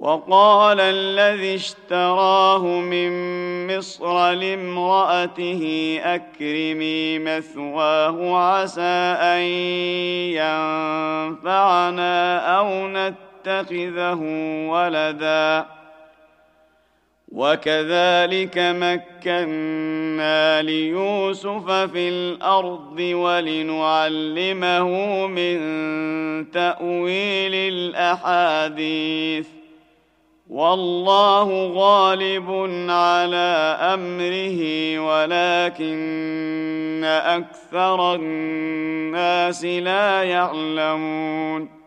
وقال الذي اشتراه من مصر لامرأته أكرمي مثواه عسى أن ينفعنا أو نتخذه ولدا وكذلك مكنا ليوسف في الأرض ولنعلمه من تأويل الأحاديث والله غالب على أمره ولكن أكثر الناس لا يعلمون